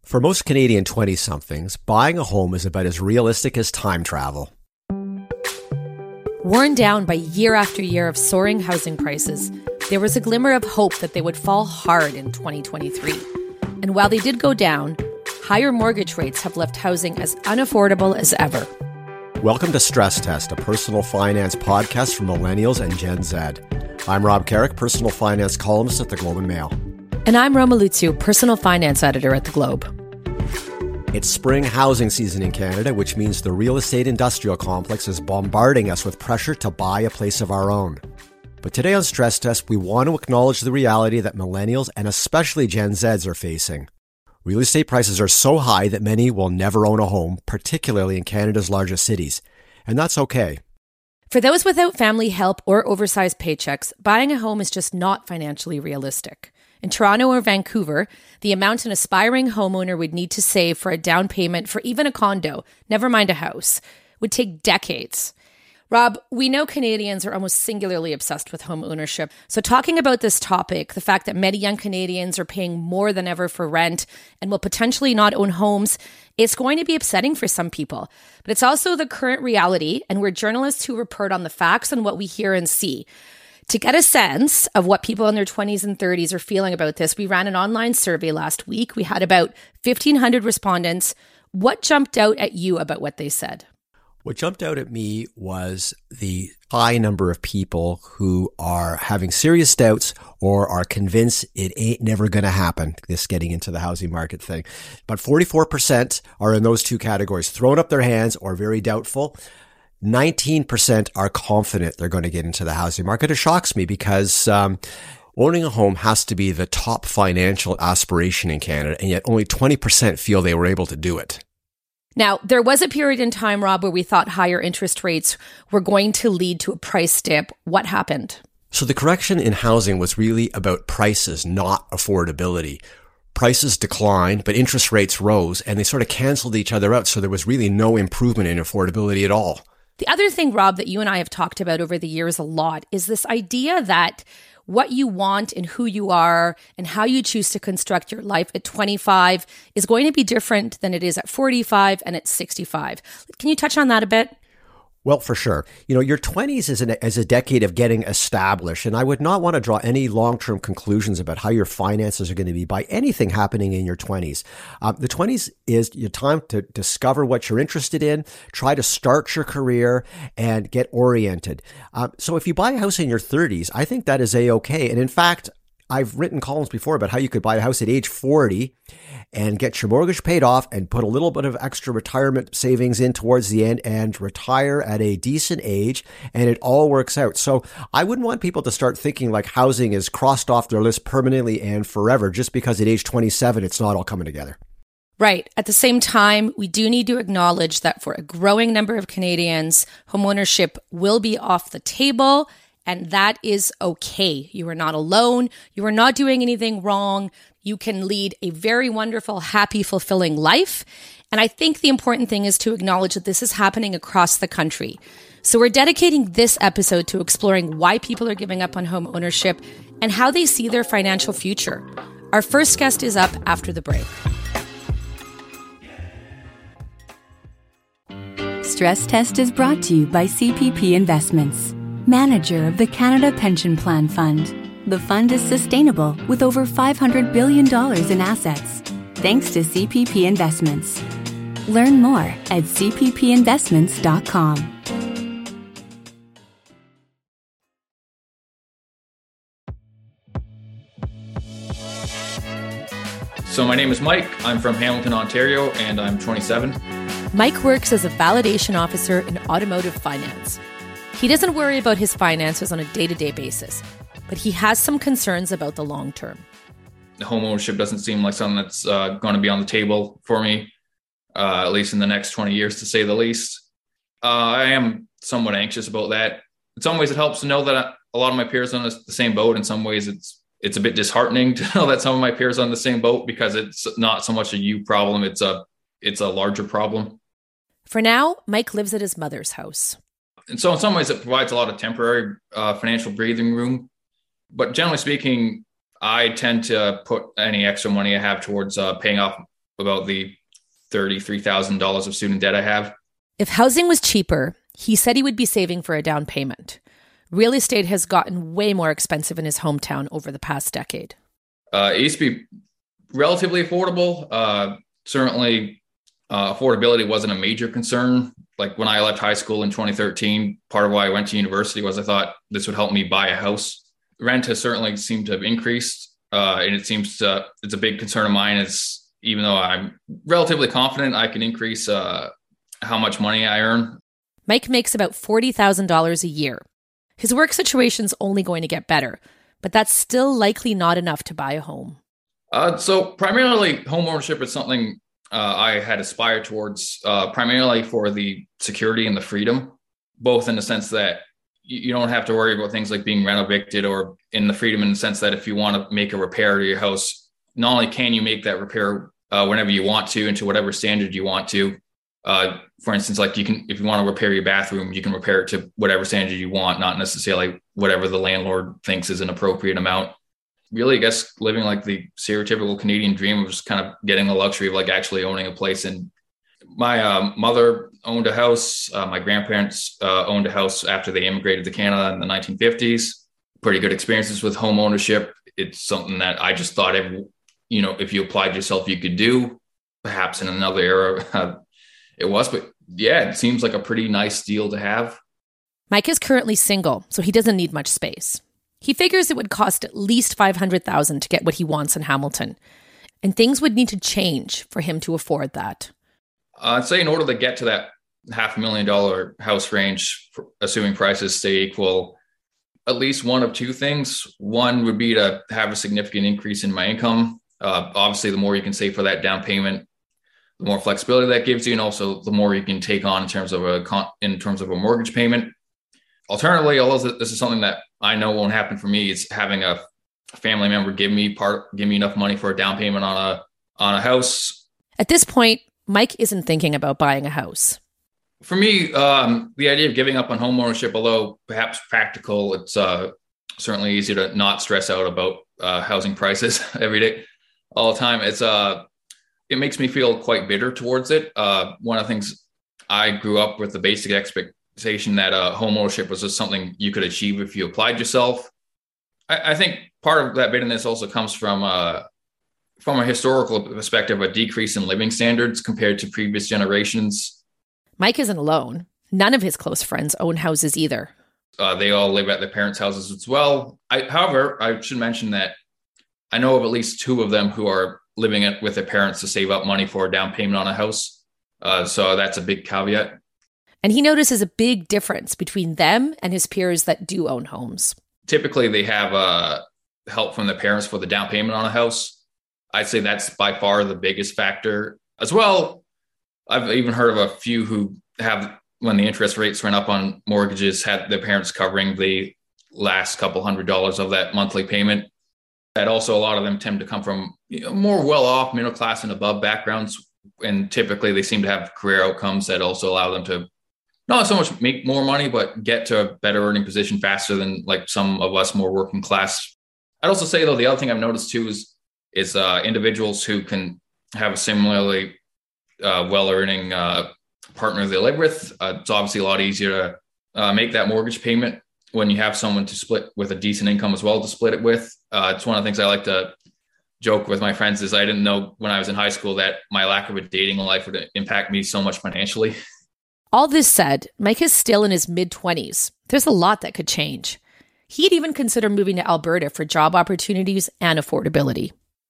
For most Canadian 20-somethings, buying a home is about as realistic as time travel. Worn down by year after year of soaring housing prices, there was a glimmer of hope that they would fall hard in 2023. And while they did go down, higher mortgage rates have left housing as unaffordable as ever. Welcome to Stress Test, a personal finance podcast for millennials and Gen Z. I'm Rob Carrick, personal finance columnist at the Globe and Mail. And I'm Roma Lutzu, personal finance editor at the Globe. It's spring housing season in Canada, which means the real estate industrial complex is bombarding us with pressure to buy a place of our own. But today on Stress Test, we want to acknowledge the reality that millennials and especially Gen Zs are facing. Real estate prices are so high that many will never own a home, particularly in Canada's largest cities. And that's okay. For those without family help or oversized paychecks, buying a home is just not financially realistic. In Toronto or Vancouver, the amount an aspiring homeowner would need to save for a down payment for even a condo, never mind a house, would take decades. Rob, we know Canadians are almost singularly obsessed with home ownership. So talking about this topic, the fact that many young Canadians are paying more than ever for rent and will potentially not own homes, it's going to be upsetting for some people. But it's also the current reality, and we're journalists who report on the facts and what we hear and see. To get a sense of what people in their 20s and 30s are feeling about this, we ran an online survey last week. We had about 1,500 respondents. What jumped out at you about what they said? What jumped out at me was the high number of people who are having serious doubts or are convinced it ain't never going to happen, this getting into the housing market thing. But 44% are in those two categories, throwing up their hands or very doubtful. 19% are confident they're going to get into the housing market. It shocks me because owning a home has to be the top financial aspiration in Canada, and yet only 20% feel they were able to do it. Now, there was a period in time, Rob, where we thought higher interest rates were going to lead to a price dip. What happened? So the correction in housing was really about prices, not affordability. Prices declined, but interest rates rose, and they sort of canceled each other out. So there was really no improvement in affordability at all. The other thing, Rob, that you and I have talked about over the years a lot is this idea that what you want and who you are and how you choose to construct your life at 25 is going to be different than it is at 45 and at 65. Can you touch on that a bit? Well, for sure. Your 20s is a decade of getting established, and I would not want to draw any long-term conclusions about how your finances are going to be by anything happening in your 20s. The 20s is your time to discover what you're interested in, try to start your career, and get oriented. So if you buy a house in your 30s, I think that is A-okay. And in fact, I've written columns before about how you could buy a house at age 40 and get your mortgage paid off and put a little bit of extra retirement savings in towards the end and retire at a decent age, and it all works out. So I wouldn't want people to start thinking like housing is crossed off their list permanently and forever just because at age 27 it's not all coming together. Right. At the same time, we do need to acknowledge that for a growing number of Canadians, homeownership will be off the table. And that is okay. You are not alone. You are not doing anything wrong. You can lead a very wonderful, happy, fulfilling life. And I think the important thing is to acknowledge that this is happening across the country. So we're dedicating this episode to exploring why people are giving up on home ownership and how they see their financial future. Our first guest is up after the break. Stress Test is brought to you by CPP Investments, manager of the Canada Pension Plan Fund. The fund is sustainable with over $500 billion in assets, thanks to CPP Investments. Learn more at cppinvestments.com. So my name is Mike. I'm from Hamilton, Ontario, and I'm 27. Mike works as a validation officer in automotive finance. He doesn't worry about his finances on a day-to-day basis, but he has some concerns about the long term. Home ownership doesn't seem like something that's going to be on the table for me, at least in the next 20 years, to say the least. I am somewhat anxious about that. In some ways, it helps to know that a lot of my peers are on the same boat. In some ways, it's a bit disheartening to know that some of my peers are on the same boat because it's not so much a you problem. It's a larger problem. For now, Mike lives at his mother's house. And so in some ways, it provides a lot of temporary financial breathing room. But generally speaking, I tend to put any extra money I have towards paying off about the $33,000 of student debt I have. If housing was cheaper, he said he would be saving for a down payment. Real estate has gotten way more expensive in his hometown over the past decade. It used to be relatively affordable. Certainly, affordability wasn't a major concern. Like when I left high school in 2013, part of why I went to university was I thought this would help me buy a house. Rent has certainly seemed to have increased, and it seems it's a big concern of mine. Is even though I'm relatively confident I can increase how much money I earn. Mike makes about $40,000 a year. His work situation's only going to get better, but that's still likely not enough to buy a home. So primarily home ownership is something I had aspired towards, primarily for the security and the freedom, both in the sense that you don't have to worry about things like being rent evicted, or in the freedom in the sense that if you want to make a repair to your house, not only can you make that repair whenever you want to and to whatever standard you want to. For instance, like if you want to repair your bathroom, you can repair it to whatever standard you want, not necessarily whatever the landlord thinks is an appropriate amount. Really, I guess living like the stereotypical Canadian dream was kind of getting the luxury of like actually owning a place. And my mother owned a house. My grandparents owned a house after they immigrated to Canada in the 1950s. Pretty good experiences with home ownership. It's something that I just thought, if you applied yourself, you could do. Perhaps in another era, it was. But yeah, it seems like a pretty nice deal to have. Mike is currently single, so he doesn't need much space. He figures it would cost at least $500,000 to get what he wants in Hamilton, and things would need to change for him to afford that. I'd say in order to get to that $500,000 house range, assuming prices stay equal, at least one of two things. One would be to have a significant increase in my income. Obviously, the more you can save for that down payment, the more flexibility that gives you, and also the more you can take on in terms of a mortgage payment. Alternatively, although this is something that I know won't happen for me, is having a family member give me enough money for a down payment on a house. At this point, Mike isn't thinking about buying a house. For me, the idea of giving up on home ownership, although perhaps practical, it's certainly easy to not stress out about housing prices every day, all the time. It makes me feel quite bitter towards it. One of the things, I grew up with the basic expectation that home ownership was just something you could achieve if you applied yourself. I think part of that bitterness also comes from a historical perspective, a decrease in living standards compared to previous generations. Mike isn't alone. None of his close friends own houses either. They all live at their parents' houses as well. However, I should mention that I know of at least two of them who are living with their parents to save up money for a down payment on a house. So that's a big caveat. And he notices a big difference between them and his peers that do own homes. Typically, they have help from their parents for the down payment on a house. I'd say that's by far the biggest factor. As well, I've even heard of a few who have, when the interest rates went up on mortgages, had their parents covering the last couple $100 of that monthly payment. That also, a lot of them tend to come from more well-off, middle class and above backgrounds. And typically they seem to have career outcomes that also allow them to not so much make more money, but get to a better earning position faster than like some of us more working class. I'd also say, though, the other thing I've noticed too is individuals who can have a similarly well-earning partner they live with. It's obviously a lot easier to make that mortgage payment when you have someone to split with a decent income as well to split it with. It's one of the things I like to joke with my friends is I didn't know when I was in high school that my lack of a dating life would impact me so much financially. All this said, Mike is still in his mid-20s. There's a lot that could change. He'd even consider moving to Alberta for job opportunities and affordability.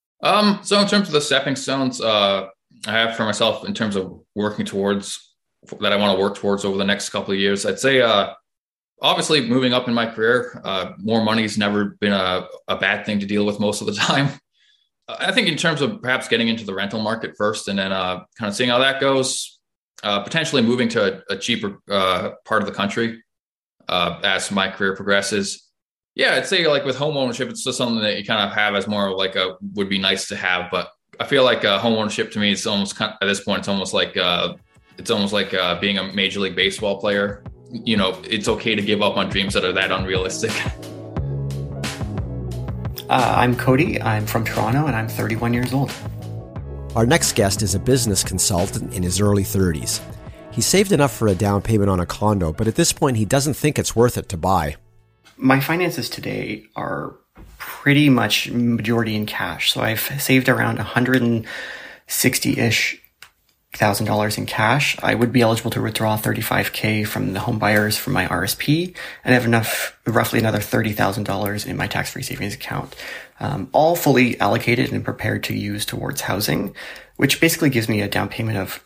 So in terms of the stepping stones I have for myself in terms of working towards that I want to work towards over the next couple of years, I'd say obviously moving up in my career, more money's never been a bad thing to deal with most of the time. I think in terms of perhaps getting into the rental market first and then kind of seeing how that goes, potentially moving to a cheaper part of the country as my career progresses. Yeah, I'd say like with home ownership, it's just something that you kind of have as more like would be nice to have. But I feel like home ownership to me is almost at this point, it's almost like being a Major League Baseball player. It's okay to give up on dreams that are that unrealistic. I'm Cody. I'm from Toronto and I'm 31 years old. Our next guest is a business consultant in his early 30s. He saved enough for a down payment on a condo, but at this point he doesn't think it's worth it to buy. My finances today are pretty much majority in cash. So I've saved around $160-ish thousand in cash. I would be eligible to withdraw $35K from the home buyers from my RSP, and I have roughly another $30,000 in my tax-free savings account, all fully allocated and prepared to use towards housing, which basically gives me a down payment of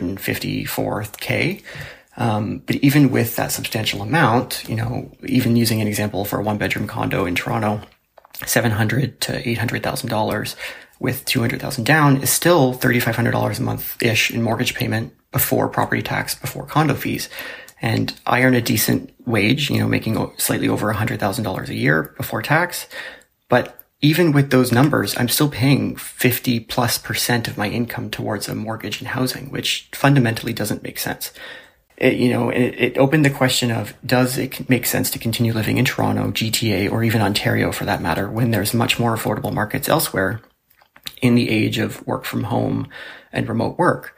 $254K. But even with that substantial amount, even using an example for a one-bedroom condo in Toronto, $700,000 to $800,000 with $200,000 down is still $3,500 a month-ish in mortgage payment before property tax, before condo fees. And I earn a decent wage, making slightly over $100,000 a year before tax. But even with those numbers, I'm still paying 50+% of my income towards a mortgage and housing, which fundamentally doesn't make sense. It opened the question of, does it make sense to continue living in Toronto, GTA, or even Ontario for that matter, when there's much more affordable markets elsewhere in the age of work from home and remote work?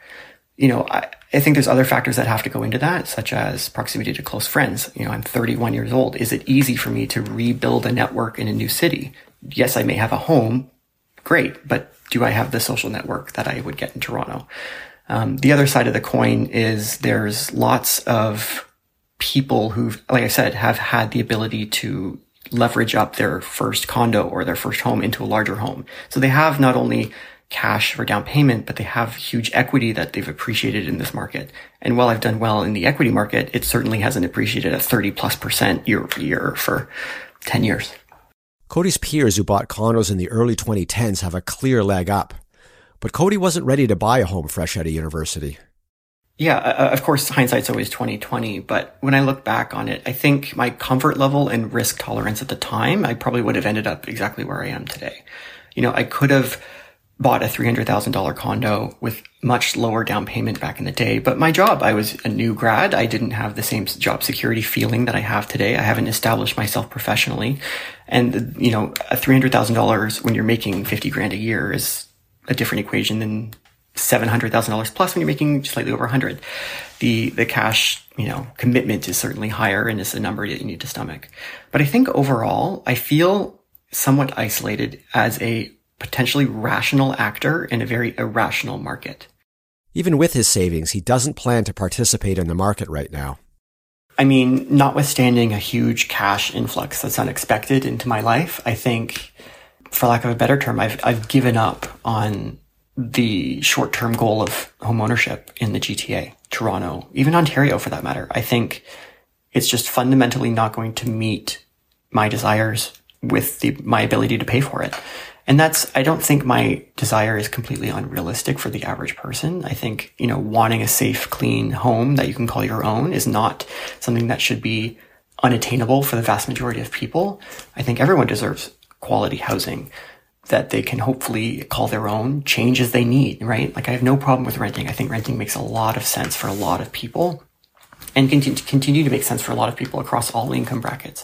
I think there's other factors that have to go into that, such as proximity to close friends. I'm 31 years old. Is it easy for me to rebuild a network in a new city? Yes, I may have a home. Great. But do I have the social network that I would get in Toronto? The other side of the coin is there's lots of people who, like I said, have had the ability to leverage up their first condo or their first home into a larger home. So they have not only cash for down payment, but they have huge equity that they've appreciated in this market. And while I've done well in the equity market, it certainly hasn't appreciated at 30+% year over year for 10 years. Cody's peers who bought condos in the early 2010s have a clear leg up. But Cody wasn't ready to buy a home fresh out of university. Yeah, of course, hindsight's always 20/20. But when I look back on it, I think my comfort level and risk tolerance at the time, I probably would have ended up exactly where I am today. I could have bought a $300,000 condo with much lower down payment back in the day. But my job, I was a new grad. I didn't have the same job security feeling that I have today. I haven't established myself professionally. And, a $300,000 when you're making $50,000 a year is a different equation than $700,000 plus when you're making slightly over 100. The cash, commitment is certainly higher and it's a number that you need to stomach. But I think overall, I feel somewhat isolated as a potentially rational actor in a very irrational market. Even with his savings, he doesn't plan to participate in the market right now. I mean, notwithstanding a huge cash influx that's unexpected into my life, I think, for lack of a better term, I've given up on the short-term goal of home ownership in the GTA, Toronto, even Ontario for that matter. I think it's just fundamentally not going to meet my desires with my ability to pay for it. And I don't think my desire is completely unrealistic for the average person. I think, wanting a safe, clean home that you can call your own is not something that should be unattainable for the vast majority of people. I think everyone deserves quality housing that they can hopefully call their own, change as they need, right? Like I have no problem with renting. I think renting makes a lot of sense for a lot of people and continue to make sense for a lot of people across all income brackets.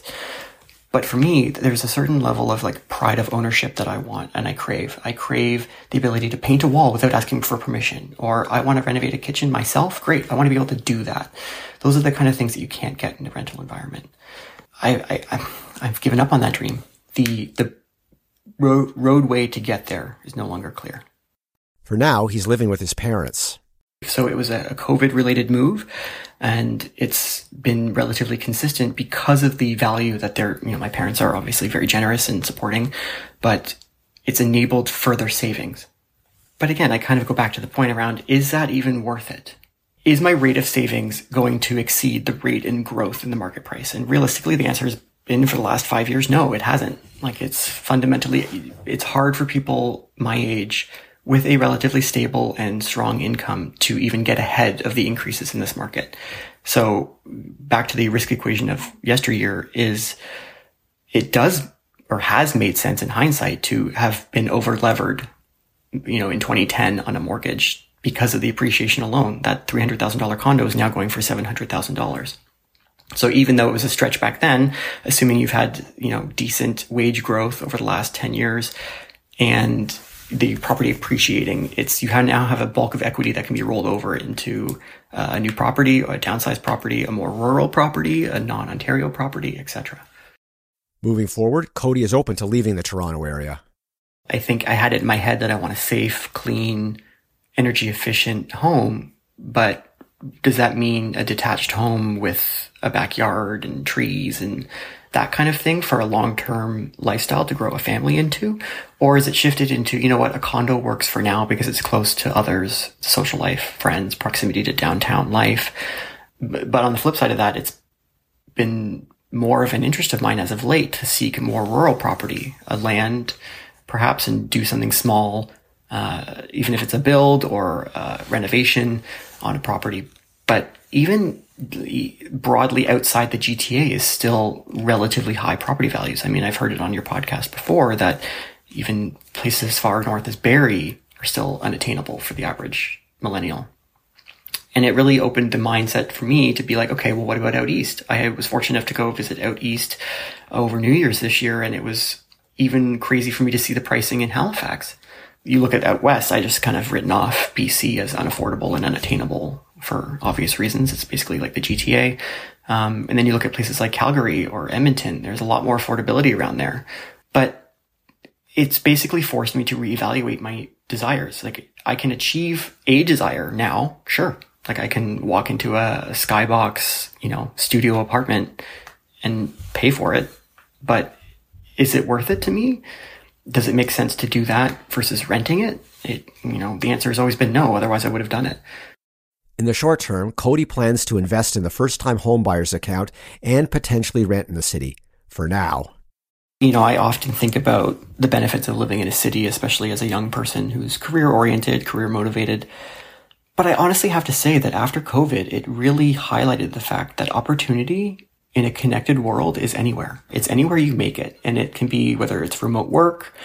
But for me, there's a certain level of pride of ownership that I want and I crave. I crave the ability to paint a wall without asking for permission, or I want to renovate a kitchen myself. Great. I want to be able to do that. Those are the kind of things that you can't get in the rental environment. I've given up on that dream. The roadway to get there is no longer clear. For now, he's living with his parents. So it was a COVID-related move, and it's been relatively consistent because of the value that my parents are obviously very generous in supporting, but it's enabled further savings. But again, I kind of go back to the point around, is that even worth it? Is my rate of savings going to exceed the rate in growth in the market price? And realistically, the answer has been for the last 5 years, no, it hasn't. It's hard for people my age with a relatively stable and strong income to even get ahead of the increases in this market. So back to the risk equation of yesteryear is it does or has made sense in hindsight to have been over levered, in 2010 on a mortgage because of the appreciation alone. That $300,000 condo is now going for $700,000. So even though it was a stretch back then, assuming you've had, decent wage growth over the last 10 years and the property appreciating. You now have a bulk of equity that can be rolled over into a new property, a downsized property, a more rural property, a non-Ontario property, etc. Moving forward, Cody is open to leaving the Toronto area. I think I had it in my head that I want a safe, clean, energy efficient home, but does that mean a detached home with a backyard and trees and that kind of thing for a long-term lifestyle to grow a family into? Or is it shifted into, you know what, a condo works for now because it's close to others, social life, friends, proximity to downtown life. But on the flip side of that, it's been more of an interest of mine as of late to seek more rural property, a land perhaps, and do something small, even if it's a build or renovation on a property. But even broadly outside the GTA is still relatively high property values. I mean, I've heard it on your podcast before that even places as far north as Barrie are still unattainable for the average millennial. And it really opened the mindset for me to be like, okay, well, what about out east? I was fortunate enough to go visit out east over New Year's this year, and it was even crazy for me to see the pricing in Halifax. You look at out west, I just kind of written off BC as unaffordable and unattainable for obvious reasons. It's basically like the GTA. And then you look at places like Calgary or Edmonton, there's a lot more affordability around there. But it's basically forced me to reevaluate my desires. Like, I can achieve a desire now, sure. Like, I can walk into a skybox, studio apartment and pay for it. But is it worth it to me? Does it make sense to do that versus renting it? The answer has always been no. Otherwise, I would have done it. In the short term, Cody plans to invest in the first-time homebuyers account and potentially rent in the city. For now. I often think about the benefits of living in a city, especially as a young person who's career-oriented, career-motivated. But I honestly have to say that after COVID, it really highlighted the fact that opportunity in a connected world is anywhere. It's anywhere you make it. And it can be whether it's remote work,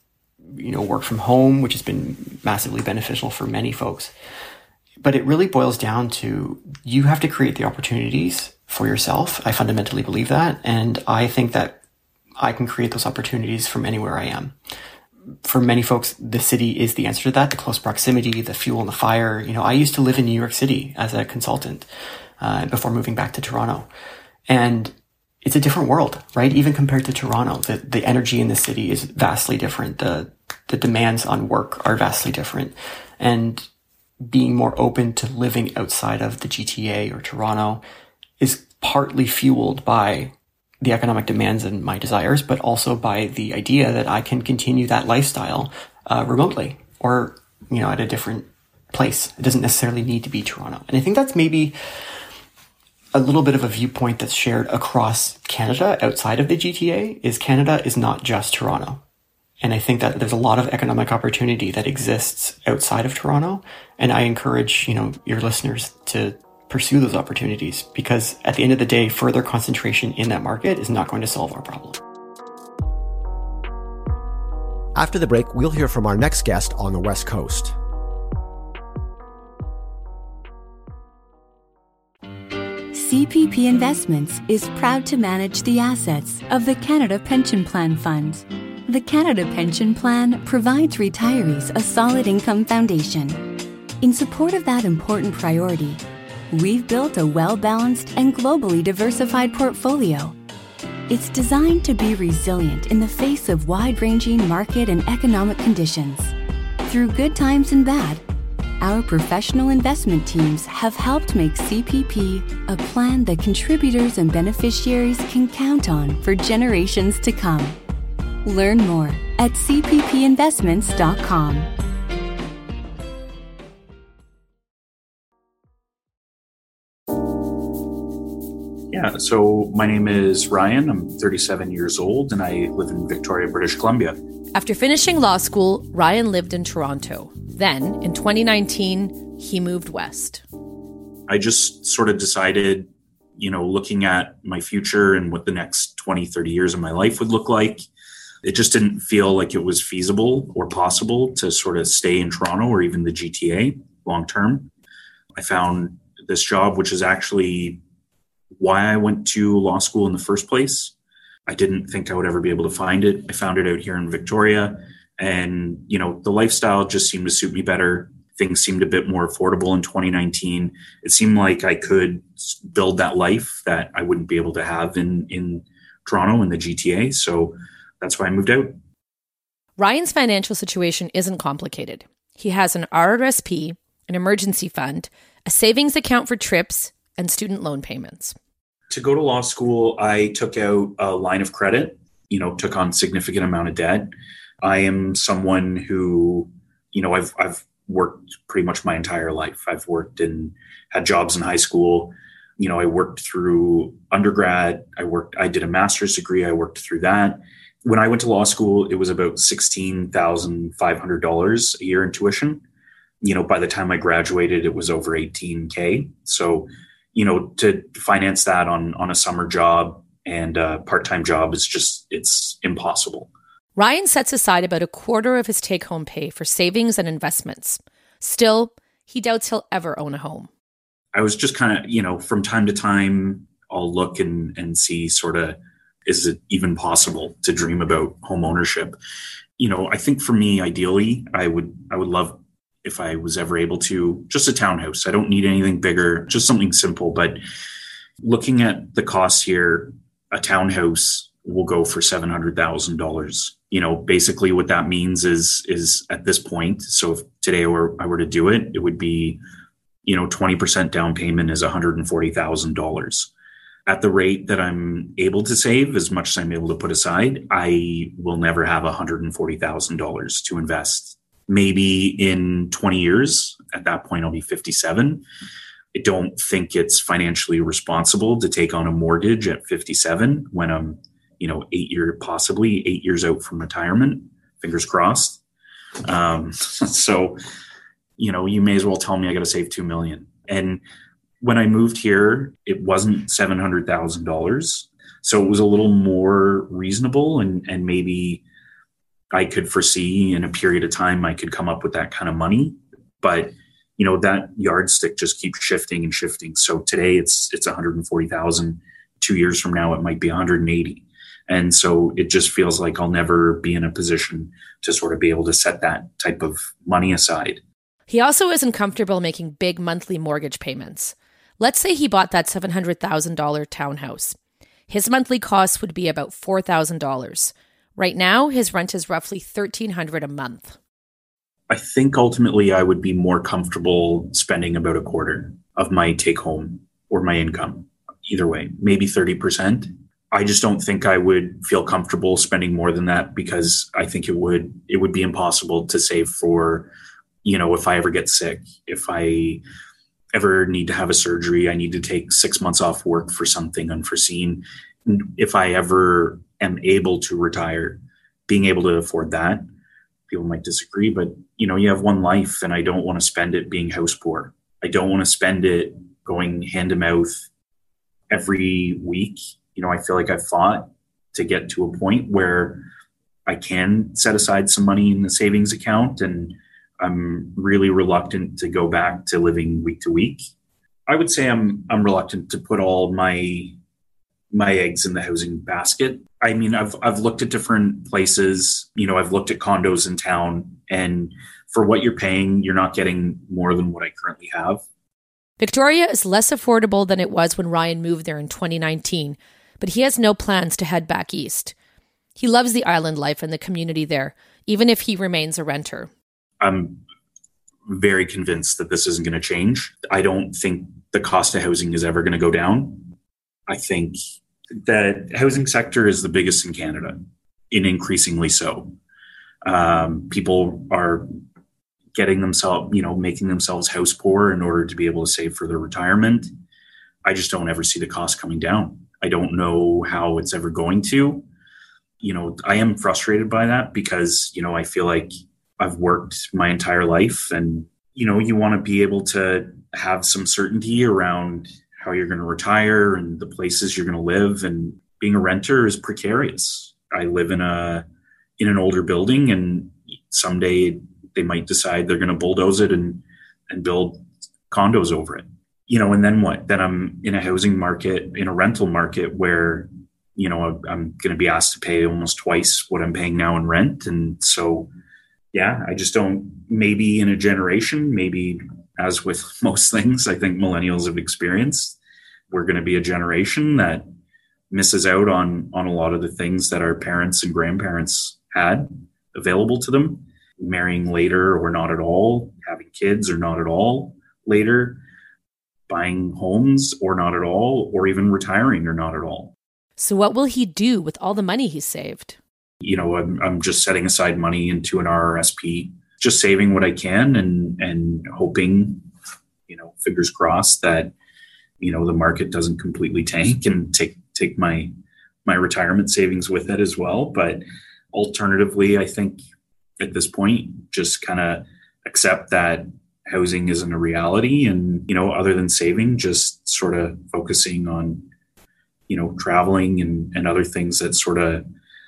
work from home, which has been massively beneficial for many folks. But it really boils down to you have to create the opportunities for yourself. I fundamentally believe that. And I think that I can create those opportunities from anywhere I am. For many folks, the city is the answer to that, the close proximity, the fuel and the fire. I used to live in New York City as a consultant before moving back to Toronto. And it's a different world, right? Even compared to Toronto, the energy in the city is vastly different. The demands on work are vastly different. And being more open to living outside of the GTA or Toronto is partly fueled by the economic demands and my desires, but also by the idea that I can continue that lifestyle remotely or, at a different place. It doesn't necessarily need to be Toronto. And I think that's maybe a little bit of a viewpoint that's shared across Canada outside of the GTA is Canada is not just Toronto. And I think that there's a lot of economic opportunity that exists outside of Toronto. And I encourage, your listeners to pursue those opportunities because at the end of the day, further concentration in that market is not going to solve our problem. After the break, we'll hear from our next guest on the West Coast. CPP Investments is proud to manage the assets of the Canada Pension Plan Fund. The Canada Pension Plan provides retirees a solid income foundation. In support of that important priority, we've built a well-balanced and globally diversified portfolio. It's designed to be resilient in the face of wide-ranging market and economic conditions. Through good times and bad, our professional investment teams have helped make CPP a plan that contributors and beneficiaries can count on for generations to come. Learn more at cppinvestments.com. Yeah, so my name is Ryan. I'm 37 years old and I live in Victoria, British Columbia. After finishing law school, Ryan lived in Toronto. Then, in 2019, he moved west. I just sort of decided, looking at my future and what the next 20, 30 years of my life would look like, it just didn't feel like it was feasible or possible to sort of stay in Toronto or even the GTA long term. I found this job, which is actually why I went to law school in the first place. I didn't think I would ever be able to find it. I found it out here in Victoria. And, the lifestyle just seemed to suit me better. Things seemed a bit more affordable in 2019. It seemed like I could build that life that I wouldn't be able to have in Toronto in the GTA. So that's why I moved out. Ryan's financial situation isn't complicated. He has an RRSP, an emergency fund, a savings account for trips, and student loan payments. To go to law school, I took out a line of credit, took on significant amount of debt. I am someone who, I've worked pretty much my entire life. I've worked and had jobs in high school. I worked through undergrad. I did a master's degree. I worked through that. When I went to law school, it was about $16,500 a year in tuition. By the time I graduated, it was over $18,000. So, to finance that on a summer job and a part-time job it's impossible. Ryan sets aside about a quarter of his take-home pay for savings and investments. Still, he doubts he'll ever own a home. I was just kind of, from time to time, I'll look and see sort of, is it even possible to dream about home ownership? I think for me, ideally, I would love if I was ever able to, just a townhouse. I don't need anything bigger, just something simple. But looking at the costs here, a townhouse will go for $700,000. Basically what that means is at this point, so if today I were to do it, it would be, 20% down payment is $140,000. At the rate that I'm able to save, as much as I'm able to put aside, I will never have $140,000 to invest. Maybe in 20 years, at that point, I'll be 57. I don't think it's financially responsible to take on a mortgage at 57 when I'm, possibly 8 years out from retirement, fingers crossed. So, you may as well tell me I got to save $2 million. And when I moved here, it wasn't $700,000. So it was a little more reasonable and maybe I could foresee in a period of time, I could come up with that kind of money. But, that yardstick just keeps shifting and shifting. So today it's 140,000. 2 years from now, it might be 180. And so it just feels like I'll never be in a position to sort of be able to set that type of money aside. He also isn't comfortable making big monthly mortgage payments. Let's say he bought that $700,000 townhouse. His monthly costs would be about $4,000. Right now, his rent is roughly $1,300 a month. I think ultimately I would be more comfortable spending about a quarter of my take home or my income. Either way, maybe 30%. I just don't think I would feel comfortable spending more than that because I think it would be impossible to save for, if I ever get sick, if I ever need to have a surgery, I need to take 6 months off work for something unforeseen. If I ever am able to retire, being able to afford that, people might disagree, but you have one life and I don't want to spend it being house poor. I don't want to spend it going hand to mouth every week. I feel like I've fought to get to a point where I can set aside some money in the savings account, and I'm really reluctant to go back to living week to week. I would say I'm reluctant to put all my eggs in the housing basket. I mean, I've looked at different places. I've looked at condos in town, and for what you're paying, you're not getting more than what I currently have. Victoria is less affordable than it was when Ryan moved there in 2019, but he has no plans to head back east. He loves the island life and the community there, even if he remains a renter. I'm very convinced that this isn't going to change. I don't think the cost of housing is ever going to go down. I think the housing sector is the biggest in Canada, and increasingly so. People are getting themselves, making themselves house poor in order to be able to save for their retirement. I just don't ever see the cost coming down. I don't know how it's ever going to. I am frustrated by that because, I feel like I've worked my entire life and, you want to be able to have some certainty around how you're going to retire and the places you're going to live. And being a renter is precarious. I live in an older building, and someday they might decide they're going to bulldoze it and build condos over it. And then what? Then I'm in a housing market, in a rental market where, I'm going to be asked to pay almost twice what I'm paying now in rent. And so yeah, I just don't, maybe in a generation, maybe as with most things, I think millennials have experienced, we're going to be a generation that misses out on a lot of the things that our parents and grandparents had available to them. Marrying later or not at all, having kids or not at all later, buying homes or not at all, or even retiring or not at all. So what will he do with all the money he saved? You know, I'm just setting aside money into an RRSP, just saving what I can and hoping, you know, fingers crossed that, you know, the market doesn't completely tank and take my retirement savings with it as well. But alternatively, I think at this point, just kind of accept that housing isn't a reality. And, you know, other than saving, just sort of focusing on, you know, traveling and other things that sort of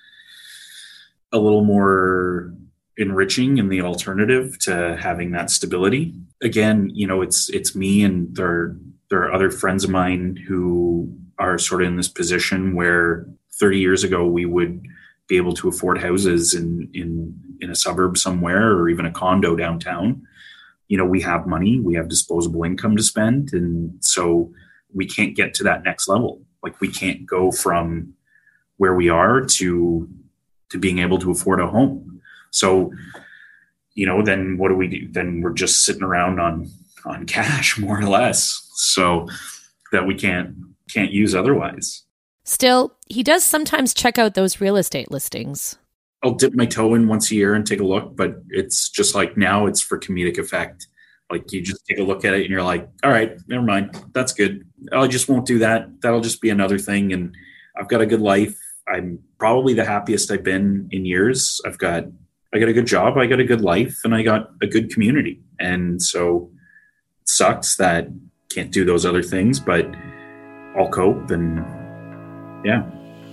a little more enriching in the alternative to having that stability. Again, you know, it's me, and there are other friends of mine who are sort of in this position where 30 years ago we would be able to afford houses in a suburb somewhere, or even a condo downtown. You know, we have money, we have disposable income to spend. And so we can't get to that next level. Like, we can't go from where we are to being able to afford a home. So, you know, then what do we do? Then we're just sitting around on cash, more or less, so that we can't use otherwise. Still, he does sometimes check out those real estate listings. I'll dip my toe in once a year and take a look, but it's just like, now it's for comedic effect. Like, you just take a look at it and you're like, all right, never mind. That's good. I just won't do that. That'll just be another thing. And I've got a good life. I'm probably the happiest I've been in years. I got a good job. I got a good life, and I got a good community. And so it sucks that can't do those other things, but I'll cope. And yeah.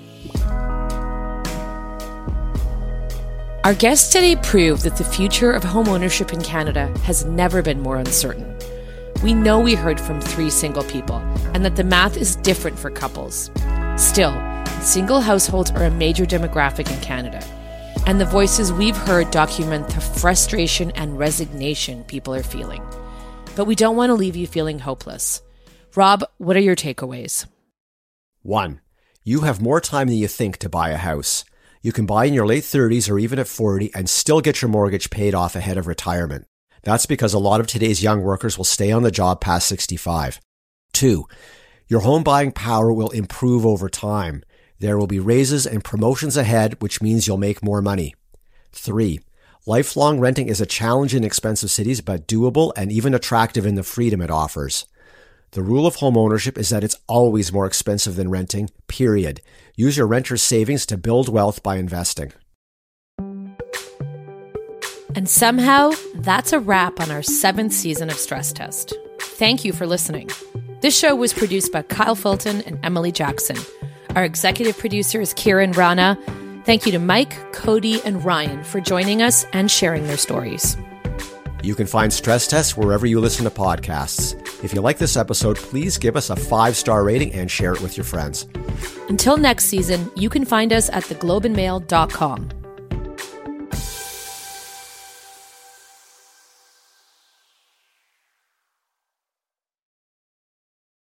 Our guests today prove that the future of homeownership in Canada has never been more uncertain. We know we heard from 3 single people, and that the math is different for couples. Still, single households are a major demographic in Canada, and the voices we've heard document the frustration and resignation people are feeling. But we don't want to leave you feeling hopeless. Rob, what are your takeaways? 1, you have more time than you think to buy a house. You can buy in your late 30s or even at 40 and still get your mortgage paid off ahead of retirement. That's because a lot of today's young workers will stay on the job past 65. 2, your home buying power will improve over time. There will be raises and promotions ahead, which means you'll make more money. 3, lifelong renting is a challenge in expensive cities, but doable and even attractive in the freedom it offers. The rule of home ownership is that it's always more expensive than renting, period. Use your renter's savings to build wealth by investing. And somehow, that's a wrap on our 7th season of Stress Test. Thank you for listening. This show was produced by Kyle Fulton and Emily Jackson. Our executive producer is Kieran Rana. Thank you to Mike, Cody, and Ryan for joining us and sharing their stories. You can find Stress Tests wherever you listen to podcasts. If you like this episode, please give us a 5-star rating and share it with your friends. Until next season, you can find us at theglobeandmail.com.